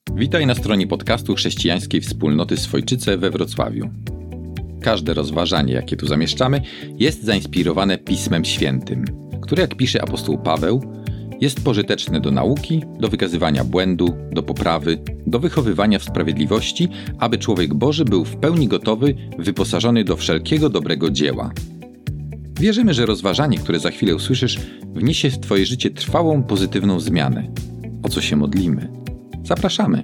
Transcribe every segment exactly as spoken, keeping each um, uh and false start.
Witaj na stronie podcastu Chrześcijańskiej Wspólnoty Swojczyce we Wrocławiu. Każde rozważanie, jakie tu zamieszczamy, jest zainspirowane Pismem Świętym, które, jak pisze apostoł Paweł, jest pożyteczne do nauki, do wykazywania błędu, do poprawy, do wychowywania w sprawiedliwości, aby człowiek Boży był w pełni gotowy, wyposażony do wszelkiego dobrego dzieła. Wierzymy, że rozważanie, które za chwilę usłyszysz, wniesie w Twoje życie trwałą, pozytywną zmianę, o co się modlimy. Zapraszamy!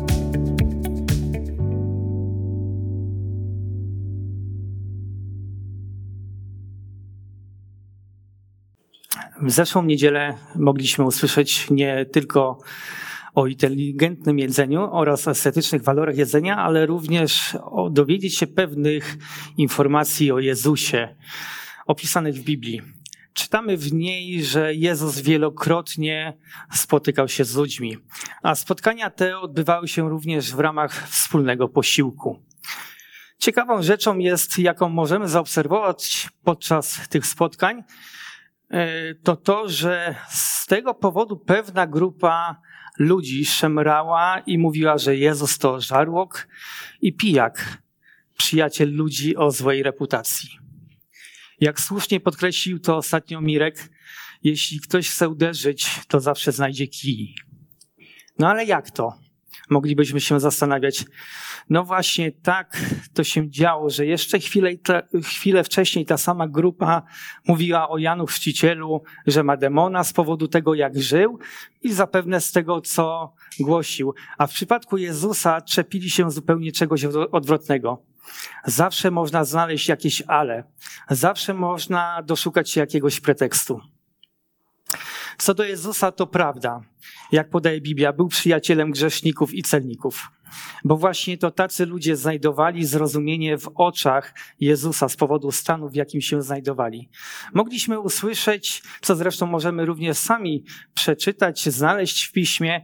W zeszłą niedzielę mogliśmy usłyszeć nie tylko o inteligentnym jedzeniu oraz estetycznych walorach jedzenia, ale również o, dowiedzieć się pewnych informacji o Jezusie opisanych w Biblii. Czytamy w niej, że Jezus wielokrotnie spotykał się z ludźmi, a spotkania te odbywały się również w ramach wspólnego posiłku. Ciekawą rzeczą jest, jaką możemy zaobserwować podczas tych spotkań, to to, że z tego powodu pewna grupa ludzi szemrała i mówiła, że Jezus to żarłok i pijak, przyjaciel ludzi o złej reputacji. Jak słusznie podkreślił to ostatnio Mirek, jeśli ktoś chce uderzyć, to zawsze znajdzie kij. No ale jak to? Moglibyśmy się zastanawiać. No właśnie tak to się działo, że jeszcze chwilę, ta, chwilę wcześniej ta sama grupa mówiła o Janu Chrzcicielu, że ma demona z powodu tego, jak żył i zapewne z tego, co głosił. A w przypadku Jezusa czepili się zupełnie czegoś odwrotnego. Zawsze można znaleźć jakieś ale. Zawsze można doszukać się jakiegoś pretekstu. Co do Jezusa, to prawda. Jak podaje Biblia, był przyjacielem grzeszników i celników. Bo właśnie to tacy ludzie znajdowali zrozumienie w oczach Jezusa z powodu stanu, w jakim się znajdowali. Mogliśmy usłyszeć, co zresztą możemy również sami przeczytać, znaleźć w piśmie,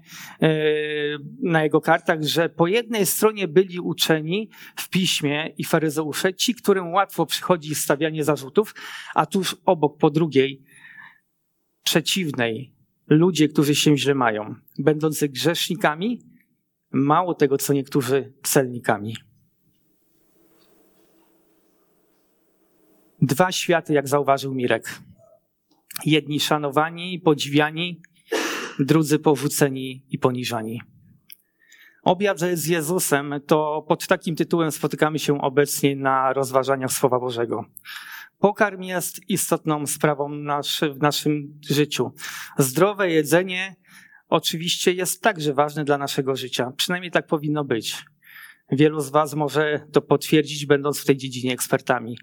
na jego kartach, że po jednej stronie byli uczeni w piśmie i faryzeusze, ci, którym łatwo przychodzi stawianie zarzutów, a tuż obok po drugiej, przeciwnej, ludzie, którzy się źle mają, będący grzesznikami, mało tego, co niektórzy celnikami. Dwa światy, jak zauważył Mirek. Jedni szanowani i podziwiani, drudzy porzuceni i poniżani. Obiad z Jezusem to pod takim tytułem spotykamy się obecnie na rozważaniach Słowa Bożego. Pokarm jest istotną sprawą naszy, w naszym życiu. Zdrowe jedzenie oczywiście jest także ważne dla naszego życia. Przynajmniej tak powinno być. Wielu z was może to potwierdzić, będąc w tej dziedzinie ekspertami.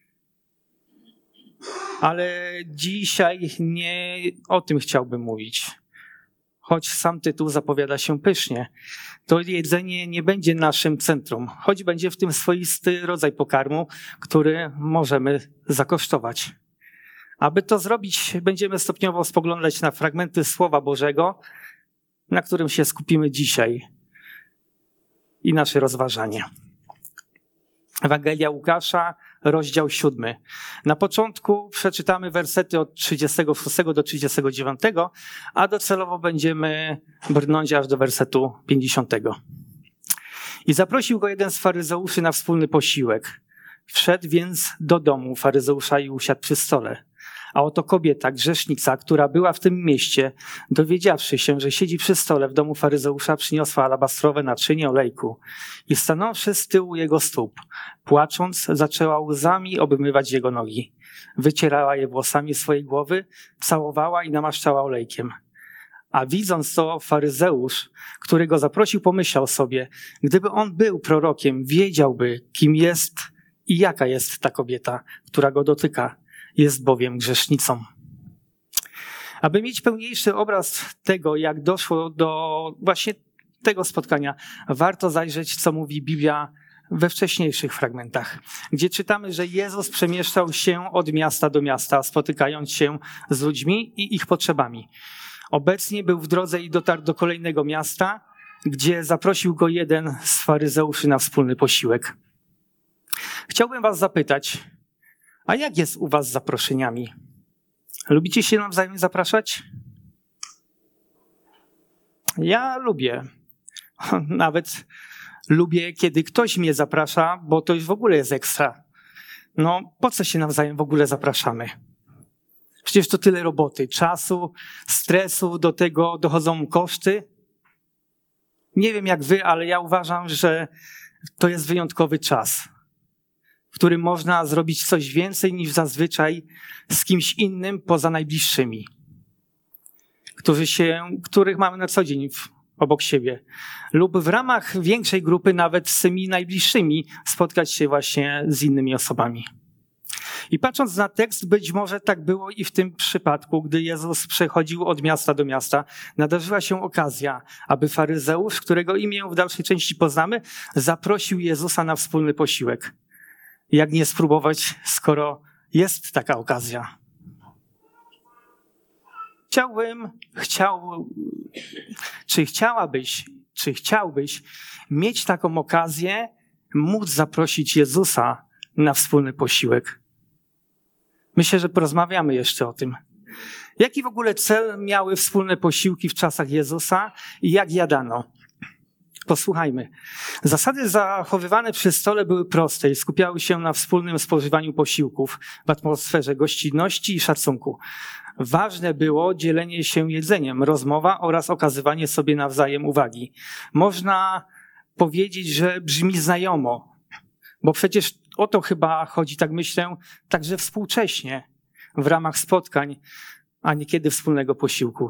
Ale dzisiaj nie o tym chciałbym mówić. Choć sam tytuł zapowiada się pysznie, to jedzenie nie będzie naszym centrum, choć będzie w tym swoisty rodzaj pokarmu, który możemy zakosztować. Aby to zrobić, będziemy stopniowo spoglądać na fragmenty Słowa Bożego, na którym się skupimy dzisiaj i nasze rozważanie. Ewangelia Łukasza, rozdział siódmy. Na początku przeczytamy wersety od trzydziestego szóstego do trzydziestego dziewiątego, a docelowo będziemy brnąć aż do wersetu pięćdziesiątego. I zaprosił go jeden z faryzeuszy na wspólny posiłek. Wszedł więc do domu faryzeusza i usiadł przy stole. A oto kobieta, grzesznica, która była w tym mieście, dowiedziawszy się, że siedzi przy stole w domu faryzeusza, przyniosła alabastrowe naczynie olejku i stanąwszy z tyłu jego stóp, płacząc, zaczęła łzami obmywać jego nogi. Wycierała je włosami swojej głowy, całowała i namaszczała olejkiem. A widząc to, faryzeusz, który go zaprosił, pomyślał sobie, gdyby on był prorokiem, wiedziałby, kim jest i jaka jest ta kobieta, która go dotyka. Jest bowiem grzesznicą. Aby mieć pełniejszy obraz tego, jak doszło do właśnie tego spotkania, warto zajrzeć, co mówi Biblia we wcześniejszych fragmentach, gdzie czytamy, że Jezus przemieszczał się od miasta do miasta, spotykając się z ludźmi i ich potrzebami. Obecnie był w drodze i dotarł do kolejnego miasta, gdzie zaprosił go jeden z faryzeuszy na wspólny posiłek. Chciałbym was zapytać, a jak jest u was z zaproszeniami? Lubicie się nawzajem zapraszać? Ja lubię. Nawet lubię, kiedy ktoś mnie zaprasza, bo to już w ogóle jest ekstra. No, po co się nawzajem w ogóle zapraszamy? Przecież to tyle roboty, czasu, stresu, do tego dochodzą koszty. Nie wiem jak wy, ale ja uważam, że to jest wyjątkowy czas, w którym można zrobić coś więcej niż zazwyczaj z kimś innym poza najbliższymi, którzy się, których mamy na co dzień w, obok siebie. Lub w ramach większej grupy nawet z tymi najbliższymi spotkać się właśnie z innymi osobami. I patrząc na tekst, być może tak było i w tym przypadku, gdy Jezus przechodził od miasta do miasta, nadarzyła się okazja, aby faryzeusz, którego imię w dalszej części poznamy, zaprosił Jezusa na wspólny posiłek. Jak nie spróbować, skoro jest taka okazja? Chciałbym, chciał, czy chciałabyś, czy chciałbyś mieć taką okazję, móc zaprosić Jezusa na wspólny posiłek? Myślę, że porozmawiamy jeszcze o tym. Jaki w ogóle cel miały wspólne posiłki w czasach Jezusa i jak jadano? Posłuchajmy. Zasady zachowywane przy stole były proste i skupiały się na wspólnym spożywaniu posiłków w atmosferze gościnności i szacunku. Ważne było dzielenie się jedzeniem, rozmowa oraz okazywanie sobie nawzajem uwagi. Można powiedzieć, że brzmi znajomo, bo przecież o to chyba chodzi, tak myślę, także współcześnie w ramach spotkań, a niekiedy wspólnego posiłku.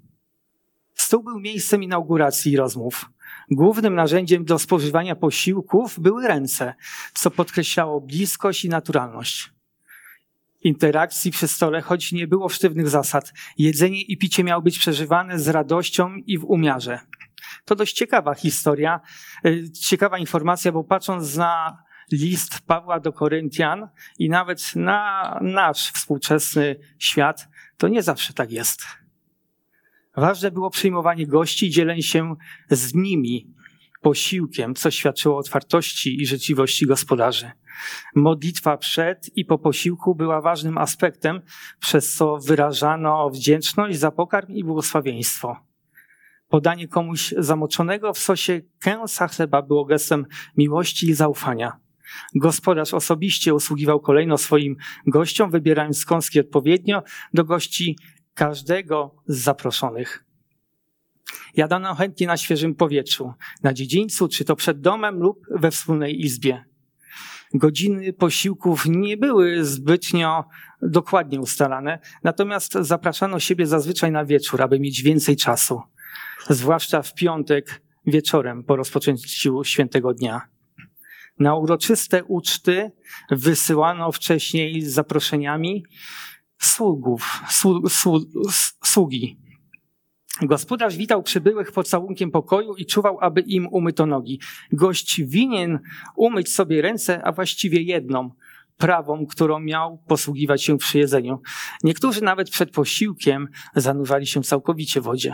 Stół był miejscem inauguracji i rozmów. Głównym narzędziem do spożywania posiłków były ręce, co podkreślało bliskość i naturalność interakcji przy stole, choć nie było sztywnych zasad. Jedzenie i picie miało być przeżywane z radością i w umiarze. To dość ciekawa historia, ciekawa informacja, bo patrząc na list Pawła do Koryntian i nawet na nasz współczesny świat, to nie zawsze tak jest. Ważne było przyjmowanie gości i dzielenie się z nimi posiłkiem, co świadczyło o otwartości i życzliwości gospodarzy. Modlitwa przed i po posiłku była ważnym aspektem, przez co wyrażano wdzięczność za pokarm i błogosławieństwo. Podanie komuś zamoczonego w sosie kęsa chleba było gestem miłości i zaufania. Gospodarz osobiście usługiwał kolejno swoim gościom, wybierając skąski odpowiednio do gości każdego z zaproszonych. Jadano chętnie na świeżym powietrzu, na dziedzińcu, czy to przed domem lub we wspólnej izbie. Godziny posiłków nie były zbytnio dokładnie ustalane, natomiast zapraszano siebie zazwyczaj na wieczór, aby mieć więcej czasu, zwłaszcza w piątek wieczorem po rozpoczęciu świętego dnia. Na uroczyste uczty wysyłano wcześniej z zaproszeniami sługów, słu, słu, sługi. Gospodarz witał przybyłych pocałunkiem pokoju i czuwał, aby im umyto nogi. Gość winien umyć sobie ręce, a właściwie jedną, prawą, którą miał posługiwać się przy jedzeniu. Niektórzy nawet przed posiłkiem zanurzali się całkowicie w wodzie.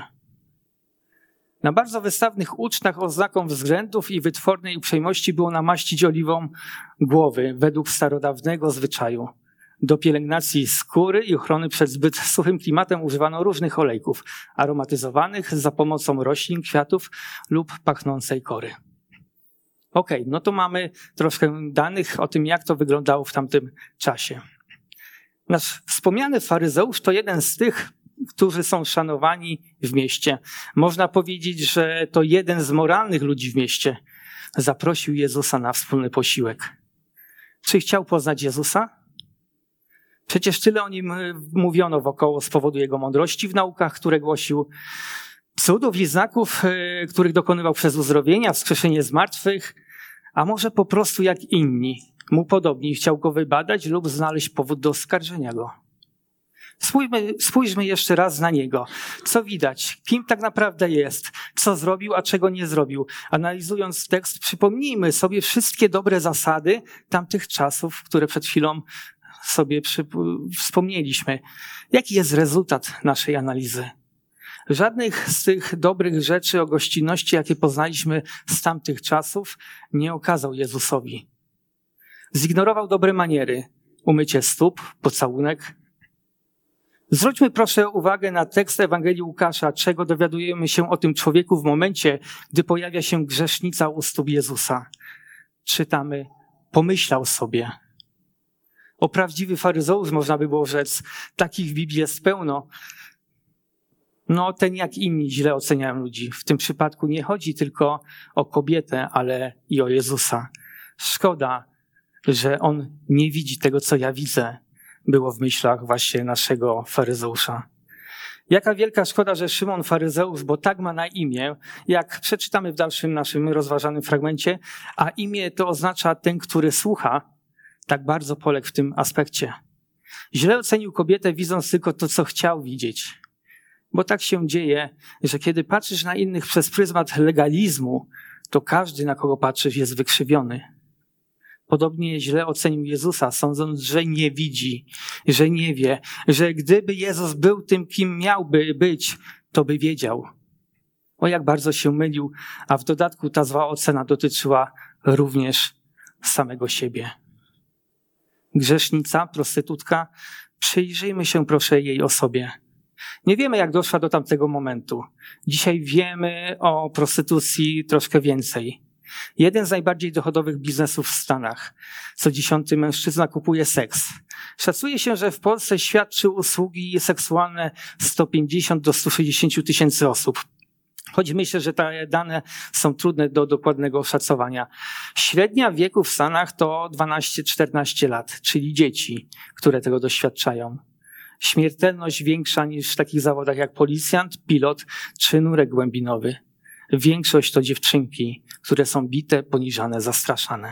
Na bardzo wystawnych ucztach oznaką względów i wytwornej uprzejmości było namaścić oliwą głowy według starodawnego zwyczaju. Do pielęgnacji skóry i ochrony przed zbyt suchym klimatem używano różnych olejków aromatyzowanych za pomocą roślin, kwiatów lub pachnącej kory. Okej, okay, no to mamy troszkę danych o tym, jak to wyglądało w tamtym czasie. Nasz wspomniany faryzeusz to jeden z tych, którzy są szanowani w mieście. Można powiedzieć, że to jeden z moralnych ludzi w mieście. Zaprosił Jezusa na wspólny posiłek. Czy chciał poznać Jezusa? Przecież tyle o nim mówiono wokoło z powodu jego mądrości w naukach, które głosił, cudów i znaków, których dokonywał przez uzdrowienia, wskrzeszenie zmartwych, a może po prostu jak inni, mu podobni, chciał go wybadać lub znaleźć powód do oskarżenia go. Spójrzmy, spójrzmy jeszcze raz na niego. Co widać? Kim tak naprawdę jest? Co zrobił, a czego nie zrobił? Analizując tekst, przypomnijmy sobie wszystkie dobre zasady tamtych czasów, które przed chwilą sobie przy, wspomnieliśmy. Jaki jest rezultat naszej analizy? Żadnych z tych dobrych rzeczy o gościnności, jakie poznaliśmy z tamtych czasów, nie okazał Jezusowi. Zignorował dobre maniery, umycie stóp, pocałunek. Zwróćmy proszę uwagę na tekst Ewangelii Łukasza, czego dowiadujemy się o tym człowieku w momencie, gdy pojawia się grzesznica u stóp Jezusa. Czytamy, pomyślał sobie. O prawdziwy faryzeusz można by było rzec, takich w Biblii jest pełno. No ten jak inni źle oceniają ludzi. W tym przypadku nie chodzi tylko o kobietę, ale i o Jezusa. Szkoda, że on nie widzi tego, co ja widzę, było w myślach właśnie naszego faryzeusza. Jaka wielka szkoda, że Szymon faryzeusz, bo tak ma na imię, jak przeczytamy w dalszym naszym rozważanym fragmencie, a imię to oznacza ten, który słucha, tak bardzo poległ w tym aspekcie. Źle ocenił kobietę, widząc tylko to, co chciał widzieć. Bo tak się dzieje, że kiedy patrzysz na innych przez pryzmat legalizmu, to każdy, na kogo patrzysz, jest wykrzywiony. Podobnie źle ocenił Jezusa, sądząc, że nie widzi, że nie wie, że gdyby Jezus był tym, kim miałby być, to by wiedział. O jak bardzo się mylił, a w dodatku ta zła ocena dotyczyła również samego siebie. Grzesznica, prostytutka, przyjrzyjmy się proszę jej osobie. Nie wiemy, jak doszła do tamtego momentu. Dzisiaj wiemy o prostytucji troszkę więcej. Jeden z najbardziej dochodowych biznesów w Stanach. Co dziesiąty mężczyzna kupuje seks. Szacuje się, że w Polsce świadczy usługi seksualne sto pięćdziesiąt do stu sześćdziesięciu tysięcy osób. Choć myślę, że te dane są trudne do dokładnego oszacowania. Średnia wieku w Stanach to dwanaście czternaście lat, czyli dzieci, które tego doświadczają. Śmiertelność większa niż w takich zawodach jak policjant, pilot czy nurek głębinowy. Większość to dziewczynki, które są bite, poniżane, zastraszane.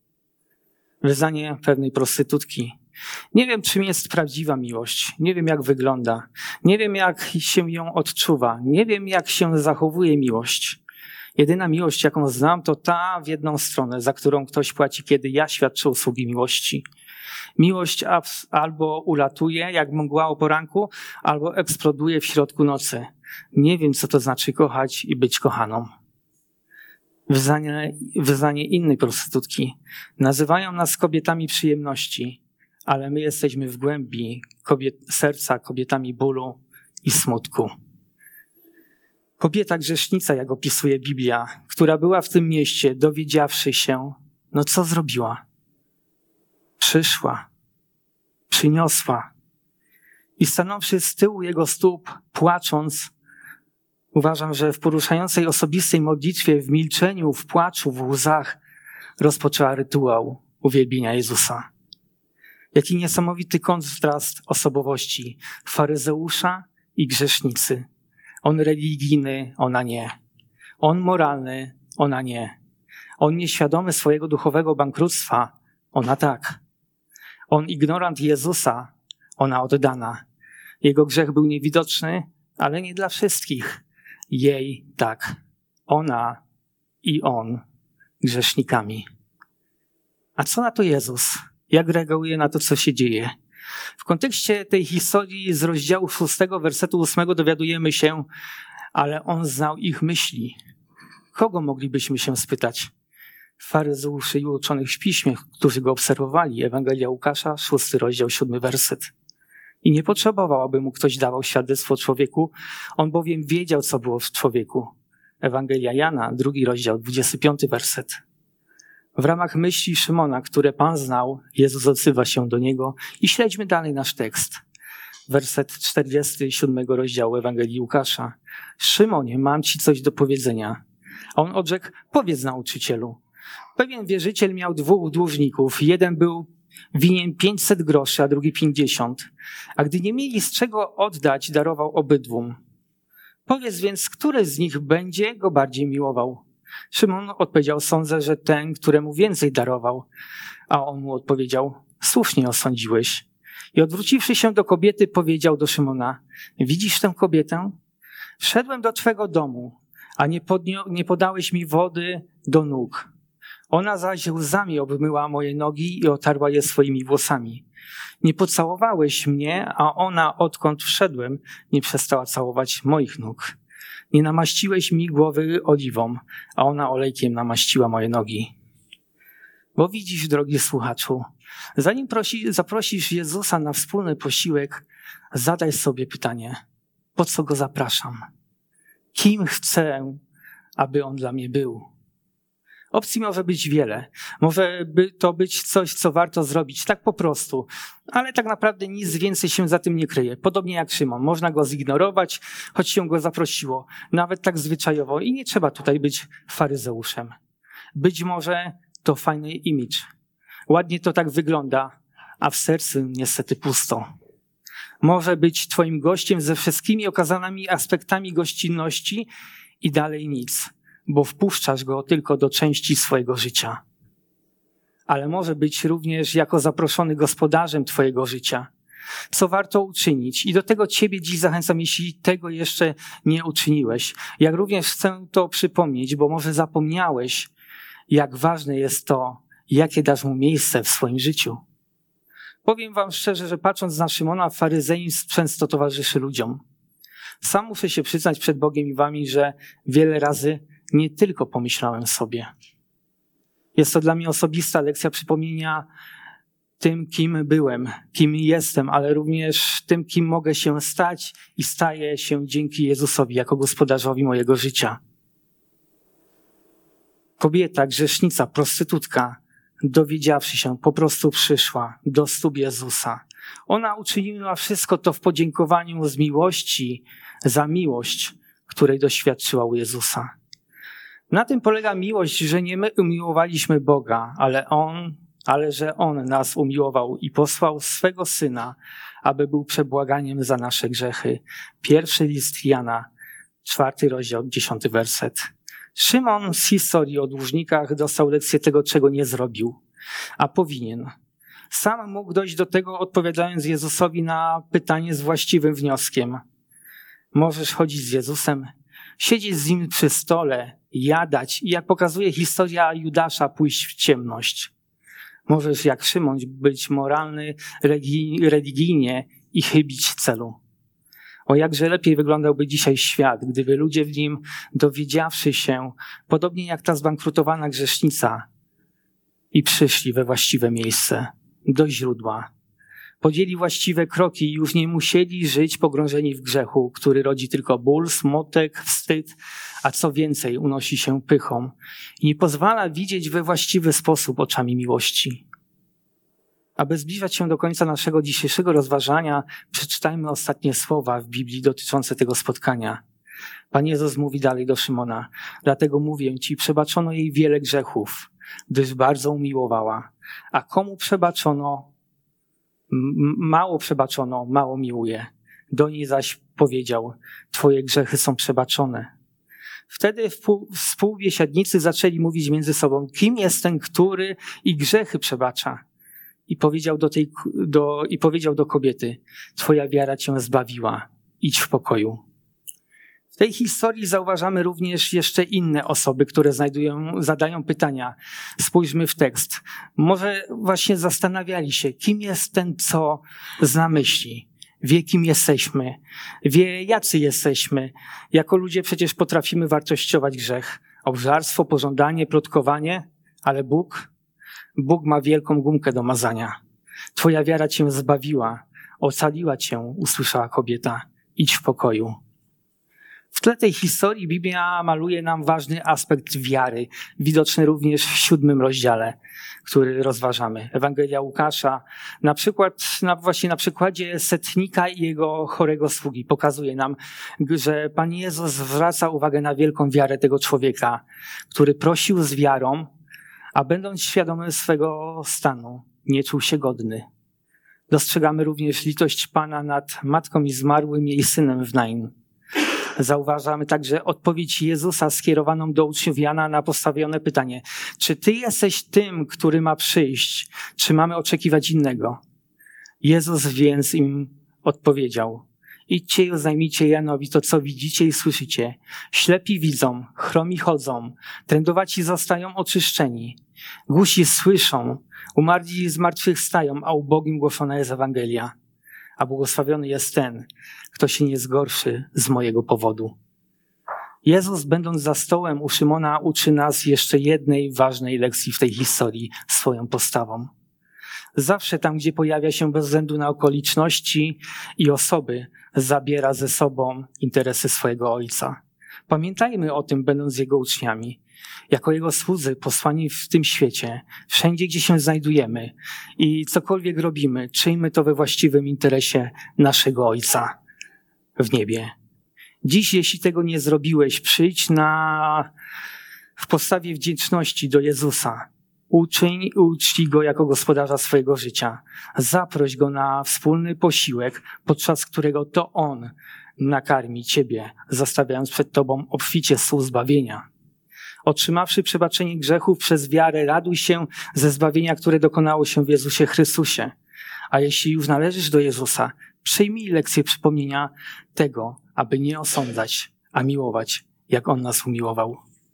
Wyznanie pewnej prostytutki. Nie wiem, czym jest prawdziwa miłość. Nie wiem, jak wygląda. Nie wiem, jak się ją odczuwa. Nie wiem, jak się zachowuje miłość. Jedyna miłość, jaką znam, to ta w jedną stronę, za którą ktoś płaci, kiedy ja świadczę usługi miłości. Miłość albo ulatuje, jak mgła o poranku, albo eksploduje w środku nocy. Nie wiem, co to znaczy kochać i być kochaną. Wyznanie, wyznanie innej prostytutki. Nazywają nas kobietami przyjemności, ale my jesteśmy w głębi kobiet, serca kobietami bólu i smutku. Kobieta grzesznica, jak opisuje Biblia, która była w tym mieście, dowiedziawszy się, no co zrobiła? Przyszła, przyniosła i stanąwszy z tyłu jego stóp, płacząc, uważam, że w poruszającej osobistej modlitwie, w milczeniu, w płaczu, w łzach rozpoczęła rytuał uwielbienia Jezusa. Jaki niesamowity kontrast osobowości faryzeusza i grzesznicy. On religijny, ona nie. On moralny, ona nie. On nieświadomy swojego duchowego bankructwa, ona tak. On ignorant Jezusa, ona oddana. Jego grzech był niewidoczny, ale nie dla wszystkich. Jej tak. Ona i on grzesznikami. A co na to Jezus? Jak reaguje na to, co się dzieje? W kontekście tej historii z rozdziału szóstego, wersetu ósmego dowiadujemy się, ale on znał ich myśli. Kogo moglibyśmy się spytać? Faryzeuszy i uczonych w piśmie, którzy go obserwowali. Ewangelia Łukasza, szósty rozdział, siódmy werset. I nie potrzebował, aby mu ktoś dawał świadectwo o człowieku, on bowiem wiedział, co było w człowieku. Ewangelia Jana, drugi rozdział, dwudziesty piąty werset. W ramach myśli Szymona, które Pan znał, Jezus odzywa się do niego i śledźmy dalej nasz tekst. Werset czterdziesty siódmego rozdziału Ewangelii Łukasza. Szymonie, mam ci coś do powiedzenia. A on odrzekł, powiedz nauczycielu. Pewien wierzyciel miał dwóch dłużników. Jeden był winien pięćset groszy, a drugi pięćdziesiąt. A gdy nie mieli z czego oddać, darował obydwu. Powiedz więc, który z nich będzie go bardziej miłował? Szymon odpowiedział, sądzę, że ten, któremu więcej darował. A on mu odpowiedział, słusznie osądziłeś. I odwróciwszy się do kobiety, powiedział do Szymona, widzisz tę kobietę? Wszedłem do twego domu, a nie, podnio- nie podałeś mi wody do nóg. Ona zaś łzami obmyła moje nogi i otarła je swoimi włosami. Nie pocałowałeś mnie, a ona, odkąd wszedłem, nie przestała całować moich nóg. Nie namaściłeś mi głowy oliwą, a ona olejkiem namaściła moje nogi. Bo widzisz, drogi słuchaczu, zanim prosi, zaprosisz Jezusa na wspólny posiłek, zadaj sobie pytanie, po co Go zapraszam? Kim chcę, aby On dla mnie był? Opcji może być wiele. Może by to być coś, co warto zrobić tak po prostu, ale tak naprawdę nic więcej się za tym nie kryje. Podobnie jak Szymon. Można go zignorować, choć się go zaprosiło. Nawet tak zwyczajowo. I nie trzeba tutaj być faryzeuszem. Być może to fajny imidż. Ładnie to tak wygląda, a w sercu niestety pusto. Może być twoim gościem ze wszystkimi okazanymi aspektami gościnności i dalej nic, bo wpuszczasz go tylko do części swojego życia. Ale może być również jako zaproszony gospodarzem twojego życia, co warto uczynić. I do tego ciebie dziś zachęcam, jeśli tego jeszcze nie uczyniłeś. Jak również chcę to przypomnieć, bo może zapomniałeś, jak ważne jest to, jakie dasz mu miejsce w swoim życiu. Powiem wam szczerze, że patrząc na Szymona, faryzeizm często towarzyszy ludziom. Sam muszę się przyznać przed Bogiem i wami, że wiele razy nie tylko pomyślałem sobie. Jest to dla mnie osobista lekcja przypomnienia tym, kim byłem, kim jestem, ale również tym, kim mogę się stać i staję się dzięki Jezusowi jako gospodarzowi mojego życia. Kobieta, grzesznica, prostytutka, dowiedziawszy się, po prostu przyszła do stóp Jezusa. Ona uczyniła wszystko to w podziękowaniu z miłości za miłość, której doświadczyła u Jezusa. Na tym polega miłość, że nie my umiłowaliśmy Boga, ale On, ale że On nas umiłował i posłał swego Syna, aby był przebłaganiem za nasze grzechy. Pierwszy list Jana, czwarty rozdział, dziesiąty werset. Szymon z historii o dłużnikach dostał lekcję tego, czego nie zrobił, a powinien. Sam mógł dojść do tego, odpowiadając Jezusowi na pytanie z właściwym wnioskiem. Możesz chodzić z Jezusem, siedzieć z Nim przy stole, jadać i jak pokazuje historia Judasza, pójść w ciemność. Możesz jak Szymon być moralny religijnie i chybić celu. O jakże lepiej wyglądałby dzisiaj świat, gdyby ludzie w nim, dowiedziawszy się, podobnie jak ta zbankrutowana grzesznica, i przyszli we właściwe miejsce, do źródła. Podjęli właściwe kroki i już nie musieli żyć pogrążeni w grzechu, który rodzi tylko ból, smutek, wstyd, a co więcej, unosi się pychą i nie pozwala widzieć we właściwy sposób oczami miłości. Aby zbliżać się do końca naszego dzisiejszego rozważania, przeczytajmy ostatnie słowa w Biblii dotyczące tego spotkania. Pan Jezus mówi dalej do Szymona, dlatego mówię ci, przebaczono jej wiele grzechów, gdyż bardzo umiłowała. A komu przebaczono, m- mało przebaczono, mało miłuje. Do niej zaś powiedział, twoje grzechy są przebaczone. Wtedy współbiesiadnicy zaczęli mówić między sobą, kim jest ten, który i grzechy przebacza. I powiedział do tej, do, i powiedział do kobiety, twoja wiara cię zbawiła, idź w pokoju. W tej historii zauważamy również jeszcze inne osoby, które znajdują, zadają pytania. Spójrzmy w tekst. Może właśnie zastanawiali się, kim jest ten, co zna myśli. Wie, kim jesteśmy. Wie, jacy jesteśmy. Jako ludzie przecież potrafimy wartościować grzech. Obżarstwo, pożądanie, plotkowanie, ale Bóg, Bóg ma wielką gumkę do mazania. Twoja wiara cię zbawiła, ocaliła cię, usłyszała kobieta. Idź w pokoju. W tle tej historii Biblia maluje nam ważny aspekt wiary, widoczny również w siódmym rozdziale, który rozważamy. Ewangelia Łukasza, na przykład, na, właśnie na przykładzie setnika i jego chorego sługi, pokazuje nam, że Pan Jezus zwraca uwagę na wielką wiarę tego człowieka, który prosił z wiarą, a będąc świadomy swego stanu, nie czuł się godny. Dostrzegamy również litość Pana nad matką i zmarłym jej synem w Nain. Zauważamy także odpowiedź Jezusa skierowaną do uczniów Jana na postawione pytanie. Czy ty jesteś tym, który ma przyjść? Czy mamy oczekiwać innego? Jezus więc im odpowiedział. Idźcie i oznajmijcie Janowi to, co widzicie i słyszycie. Ślepi widzą, chromi chodzą, trędowaci zostają oczyszczeni. Głusi słyszą, umarli zmartwychwstają, a ubogim głoszona jest Ewangelia. A błogosławiony jest ten, kto się nie zgorszy z mojego powodu. Jezus, będąc za stołem u Szymona, uczy nas jeszcze jednej ważnej lekcji w tej historii swoją postawą. Zawsze tam, gdzie pojawia się bez względu na okoliczności i osoby, zabiera ze sobą interesy swojego Ojca. Pamiętajmy o tym, będąc Jego uczniami. Jako Jego słudzy posłani w tym świecie, wszędzie, gdzie się znajdujemy i cokolwiek robimy, czyńmy to we właściwym interesie naszego Ojca w niebie. Dziś, jeśli tego nie zrobiłeś, przyjdź na, w postawie wdzięczności do Jezusa. Uczyń, uczcij Go jako gospodarza swojego życia. Zaproś Go na wspólny posiłek, podczas którego to On nakarmi ciebie, zastawiając przed tobą obficie słów zbawienia. Otrzymawszy przebaczenie grzechów przez wiarę, raduj się ze zbawienia, które dokonało się w Jezusie Chrystusie. A jeśli już należysz do Jezusa, przyjmij lekcję przypomnienia tego, aby nie osądzać, a miłować, jak On nas umiłował.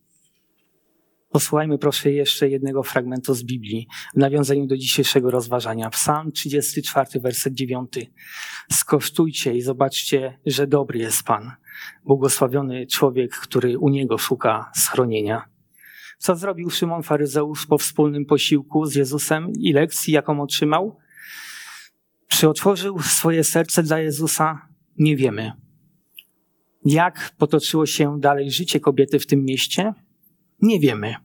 Posłuchajmy proszę jeszcze jednego fragmentu z Biblii w nawiązaniu do dzisiejszego rozważania. Psalm trzydziesty czwarty, werset dziewiąty. Skosztujcie i zobaczcie, że dobry jest Pan. Błogosławiony człowiek, który u Niego szuka schronienia. Co zrobił Szymon faryzeusz po wspólnym posiłku z Jezusem i lekcji, jaką otrzymał? Czy otworzył swoje serce dla Jezusa? Nie wiemy. Jak potoczyło się dalej życie kobiety w tym mieście? Nie wiemy.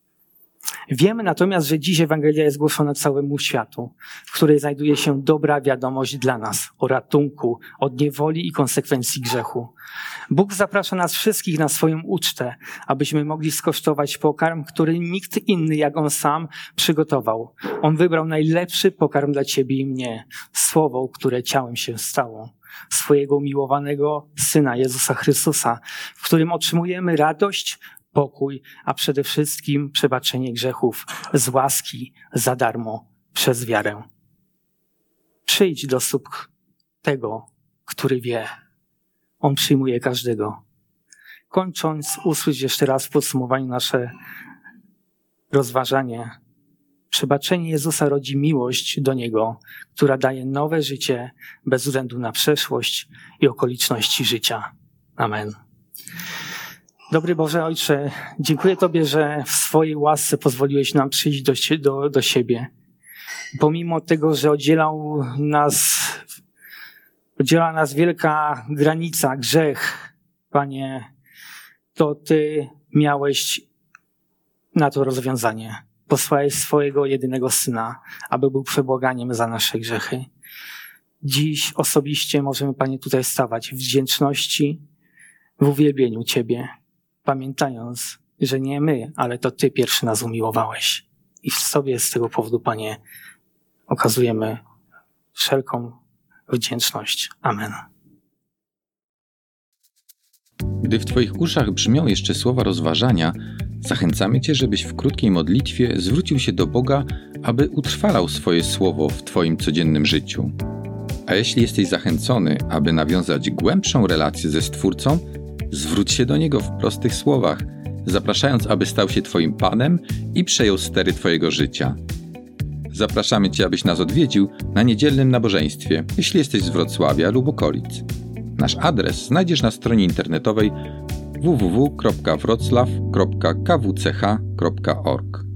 Wiemy natomiast, że dziś Ewangelia jest głoszona całemu światu, w której znajduje się dobra wiadomość dla nas o ratunku od niewoli i konsekwencji grzechu. Bóg zaprasza nas wszystkich na swoją ucztę, abyśmy mogli skosztować pokarm, który nikt inny jak On sam przygotował. On wybrał najlepszy pokarm dla ciebie i mnie, słowo, które ciałem się stało. Swojego umiłowanego Syna Jezusa Chrystusa, w którym otrzymujemy radość, pokój, a przede wszystkim przebaczenie grzechów z łaski za darmo przez wiarę. Przyjdź do stóp tego, który wie. On przyjmuje każdego. Kończąc, usłysz jeszcze raz w podsumowaniu nasze rozważanie. Przebaczenie Jezusa rodzi miłość do Niego, która daje nowe życie bez względu na przeszłość i okoliczności życia. Amen. Dobry Boże Ojcze, dziękuję Tobie, że w swojej łasce pozwoliłeś nam przyjść do, do, do siebie. Pomimo tego, że oddzielał nas, oddziela nas wielka granica, grzech, Panie, to Ty miałeś na to rozwiązanie. Posłałeś swojego jedynego Syna, aby był przebłaganiem za nasze grzechy. Dziś osobiście możemy, Panie, tutaj stawać w wdzięczności, w uwielbieniu Ciebie, pamiętając, że nie my, ale to Ty pierwszy nas umiłowałeś. I w sobie z tego powodu, Panie, okazujemy wszelką wdzięczność. Amen. Gdy w Twoich uszach brzmią jeszcze słowa rozważania, zachęcamy Cię, żebyś w krótkiej modlitwie zwrócił się do Boga, aby utrwalał swoje słowo w Twoim codziennym życiu. A jeśli jesteś zachęcony, aby nawiązać głębszą relację ze Stwórcą, zwróć się do Niego w prostych słowach, zapraszając, aby stał się Twoim Panem i przejął stery Twojego życia. Zapraszamy Cię, abyś nas odwiedził na niedzielnym nabożeństwie, jeśli jesteś z Wrocławia lub okolic. Nasz adres znajdziesz na stronie internetowej w w w kropka wroclaw kropka k w c h kropka org.